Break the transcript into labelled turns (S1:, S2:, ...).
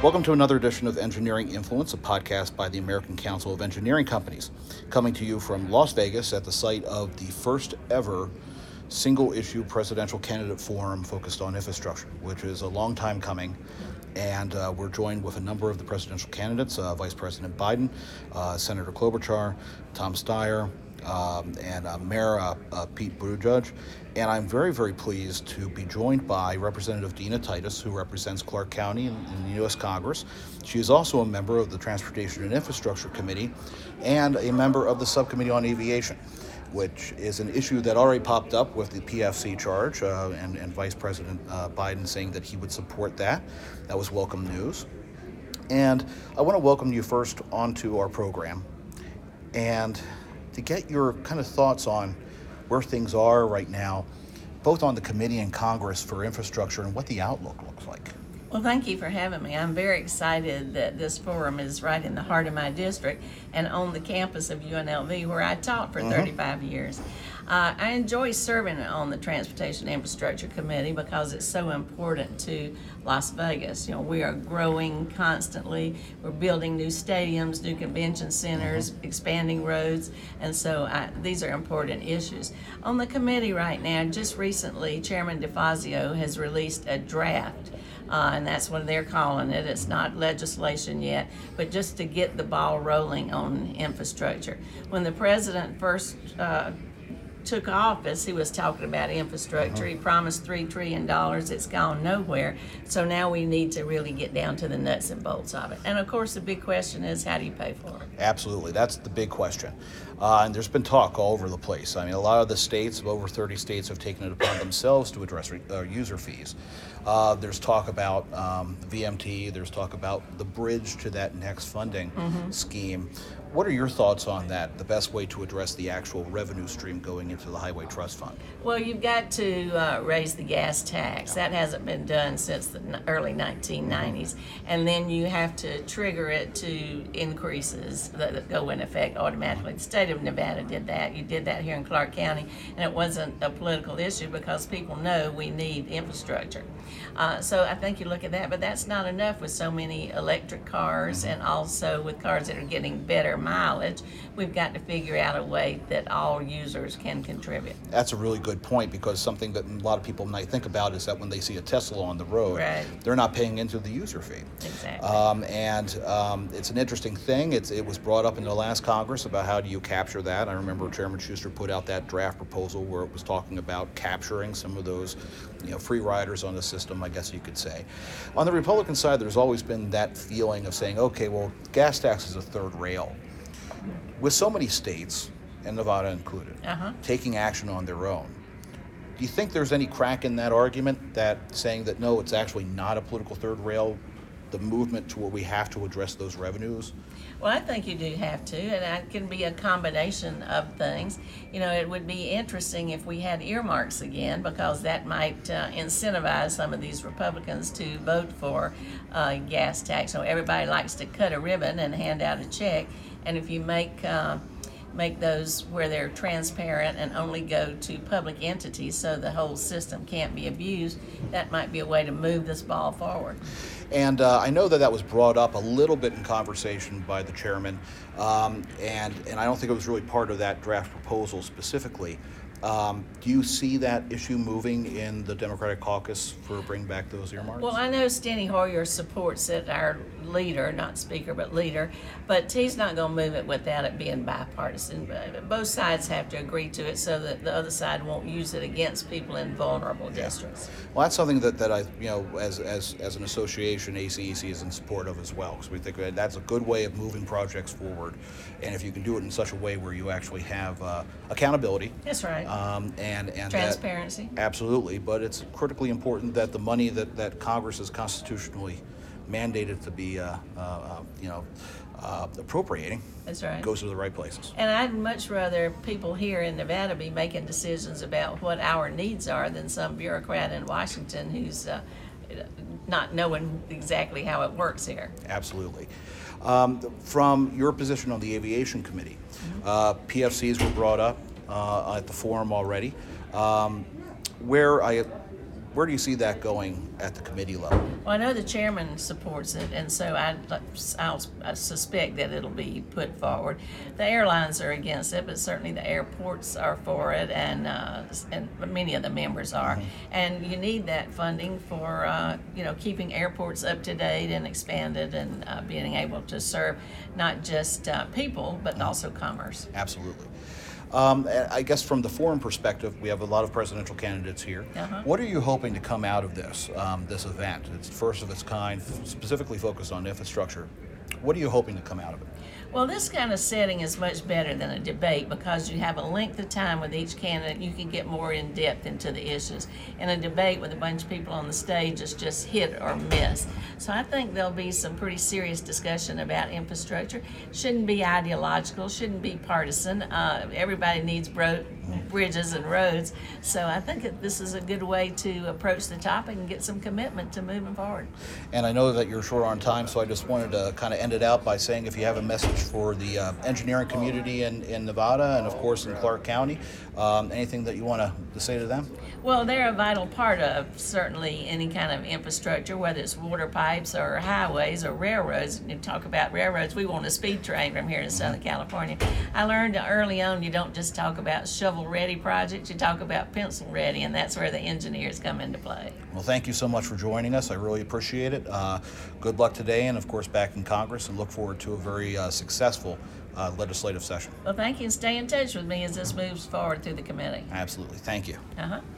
S1: Welcome to another edition of Engineering Influence, a podcast by the American Council of Engineering Companies, coming to you from Las Vegas at the site of the first ever single-issue presidential candidate forum focused on infrastructure, which is a long time coming. And we're joined with a number of the presidential candidates, Vice President Biden, Senator Klobuchar, Tom Steyer, and Mayor Pete Buttigieg. And I'm very, very pleased to be joined by Representative Dina Titus, who represents Clark County in the U.S. Congress. She is also a member of the Transportation and Infrastructure Committee and a member of the Subcommittee on Aviation, which is an issue that already popped up with the PFC charge and Vice President Biden saying that he would support that. That was welcome news. And I want to welcome you first onto our program and to get your kind of thoughts on where things are right now, both on the committee and Congress for infrastructure and what the outlook looks like.
S2: Well, thank you for having me. I'm very excited that this forum is right in the heart of my district and on the campus of UNLV, where I taught for 35 years. I enjoy serving on the Transportation Infrastructure Committee because it's so important to Las Vegas. You know, we are growing constantly. We're building new stadiums, new convention centers, expanding roads, and so these are important issues. On the committee right now, just recently, Chairman DeFazio has released a draft. And that's what they're calling it. It's not legislation yet, but just to get the ball rolling on infrastructure. When the president first took office, he was talking about infrastructure. He promised $3 trillion. It's gone nowhere. So now we need to really get down to the nuts and bolts of it. And of course, the big question is, how do you pay for it?
S1: Absolutely. That's the big question. And there's been talk all over the place. I mean, a lot of the states, over 30 states, have taken it upon themselves to address user fees. There's talk about VMT. There's talk about the bridge to that next funding scheme. What are your thoughts on that, the best way to address the actual revenue stream going into the Highway Trust Fund?
S2: Well, you've got to raise the gas tax. That hasn't been done since the early 1990s. And then you have to trigger it to increases that go in effect automatically. The state of Nevada did that. You did that here in Clark County, and it wasn't a political issue because people know we need infrastructure. So I think you look at that, but that's not enough with so many electric cars and also with cars that are getting better mileage. We've got to figure out a way that all users can contribute.
S1: That's a really good point, because something that a lot of people might think about is that when they see a Tesla on the road, they're not paying into the user fee.
S2: Exactly.
S1: It's an interesting thing. It was brought up in the last Congress about how do you capture that. I remember Chairman Schuster put out that draft proposal where it was talking about capturing some of those free riders on the system, I guess you could say. On the Republican side, there's always been that feeling of saying, okay, well, gas tax is a third rail. With so many states, and Nevada included, taking action on their own, do you think there's any crack in that argument, that saying that no, it's actually not a political third rail, the movement to where we have to address those revenues?
S2: Well, I think you do have to, and it can be a combination of things. It would be interesting if we had earmarks again, because that might incentivize some of these Republicans to vote for gas tax. So everybody likes to cut a ribbon and hand out a check, and if you make those where they're transparent and only go to public entities so the whole system can't be abused, that might be a way to move this ball forward.
S1: And I know that was brought up a little bit in conversation by the chairman, and I don't think it was really part of that draft proposal specifically. Do you see that issue moving in the Democratic caucus for bring back those earmarks?
S2: Well, I know Steny Hoyer supports it, our leader, not speaker, but leader, but he's not going to move it without it being bipartisan. Both sides have to agree to it so that the other side won't use it against people in vulnerable districts.
S1: Well, that's something that I, as an association, ACEC is in support of as well, because we think that's a good way of moving projects forward. And if you can do it in such a way where you actually have accountability.
S2: That's right.
S1: And
S2: transparency.
S1: Absolutely, but it's critically important that the money that Congress is constitutionally mandated to be appropriating,
S2: that's right,
S1: goes to the right places.
S2: And I'd much rather people here in Nevada be making decisions about what our needs are than some bureaucrat in Washington who's not knowing exactly how it works here.
S1: Absolutely. From your position on the Aviation Committee, PFCs were brought up at the forum already, where Where do you see that going at the committee level?
S2: Well, I know the chairman supports it, and so I suspect that it'll be put forward. The airlines are against it, but certainly the airports are for it, and many of the members are. And you need that funding for keeping airports up to date and expanded, and being able to serve not just people but also commerce.
S1: Absolutely. I guess from the forum perspective, we have a lot of presidential candidates here. What are you hoping to come out of this event? It's the first of its kind, specifically focused on infrastructure. What are you hoping to come out of it?
S2: Well, this kind of setting is much better than a debate because you have a length of time with each candidate. You can get more in depth into the issues. In a debate with a bunch of people on the stage, it's just hit or miss. So I think there'll be some pretty serious discussion about infrastructure. Shouldn't be ideological, shouldn't be partisan. Everybody needs bridges and roads. So I think that this is a good way to approach the topic and get some commitment to moving forward.
S1: And I know that you're short on time, so I just wanted to kind of end it out by saying if you have a message for the engineering community in Nevada and of course in Clark County, anything that you want to say to them?
S2: Well, they're a vital part of certainly any kind of infrastructure, whether it's water pipes or highways or railroads. You talk about railroads, we want a speed train from here to Southern California. I learned early on you don't just talk about shovel-ready projects, you talk about pencil-ready, and that's where the engineers come into play.
S1: Well, thank you so much for joining us. I really appreciate it. Good luck today and, of course, back in Congress, and look forward to a very successful legislative session.
S2: Well, thank you, and stay in touch with me as this moves forward through the committee.
S1: Absolutely. Thank you.